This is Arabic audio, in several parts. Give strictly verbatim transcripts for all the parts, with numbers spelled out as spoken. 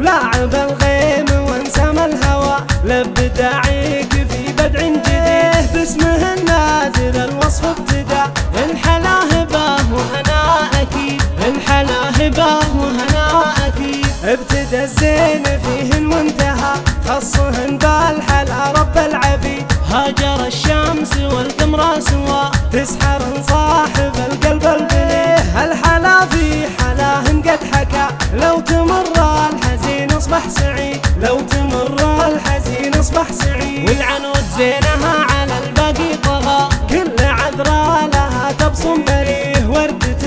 لاعب الغيم وانسام الهوى، لب داعيك في بدع جديد، باسمه النازل الوصف ابتدى. الحلا هبه وهنا اكيد، الحلا هبه وهنا اكيد، ابتدى الزين فيهن وانتهى، خصهن بالحلا رب العبيد. هاجر الشمس والقمر سوا، تسحر صاحب القلب البليه. الحلا في حلاهن قد حكى، لو تمر الحزين اصبح سعيد، لو تمر الحزين اصبح سعيد. والعنود زينها على الباقي طغى، كل عذرا لها تبصم بريه. وردة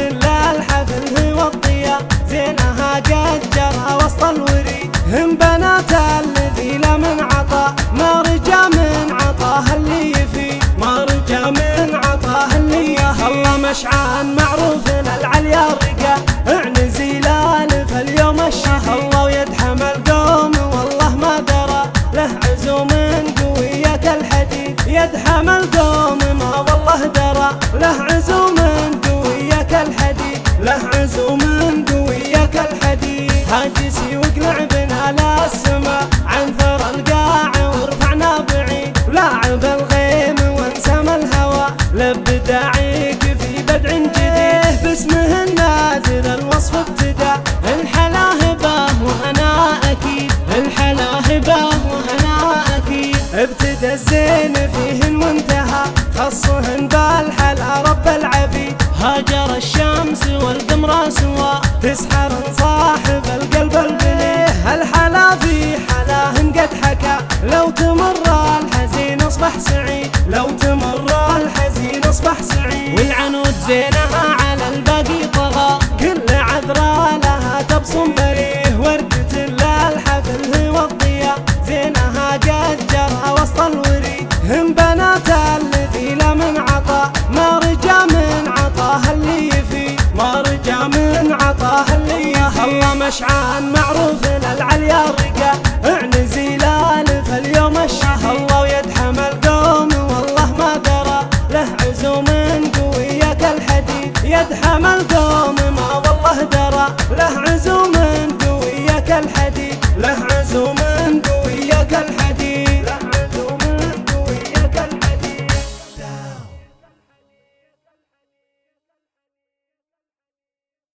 للحفل هو الضياء، زينها قد جرى وسط الوريد. هم بنات الذي لا من عطا، ما رجا من عطاه اللي يفيد، ما رجا من عطاه اللي يفيد. الله مشعان معروف للعليا الرقا، اعنزي لالف اليوم الشهر. الله ويدحم القوم والله ما درى، له عزوم قوية كالحديد. يدحم القوم ما والله درى، له عزوم قوية كالحديد، له عزوم قوية كالحديد. هاجسي واقلع بنا للسما، عن ثرى القاع ورفعنا بعيد. لاعب الغيم وانسام الهوى، لب داعيك في بدع جديد، باسمه النازل الوصف ابتدى. الحلا هبه وهنا اكيد، الحلا هبه وهنا اكيد، ابتدى الزين فيهن وانتهى، خصهن بالحلا رب العبيد. هاجر الشمس والقمر سوا، تسحر صاحب القلب البليه. الحلا في حلاهن قد حكى، لو تمر الحزين اصبح سعيد، لو تمر الحزين اصبح سعيد. والعنود زينها على الباقي طغى، كل عذرا لها تبصم بريه. وردة للحفل هو الضياء، زينها قد جرى وسط الوريد. هم بنات الذي لا من عطا، ما رجا من عطاه اللي يفيد، ما رجا من عطاه اللي يفيد. الله مشعان معروف للعليا الرقا، اعنزي لالف اليوم الشهر. الله ويدحم القوم والله ما درى، له عزوم قوية كالحديد. يدحم القوم ما والله درى، له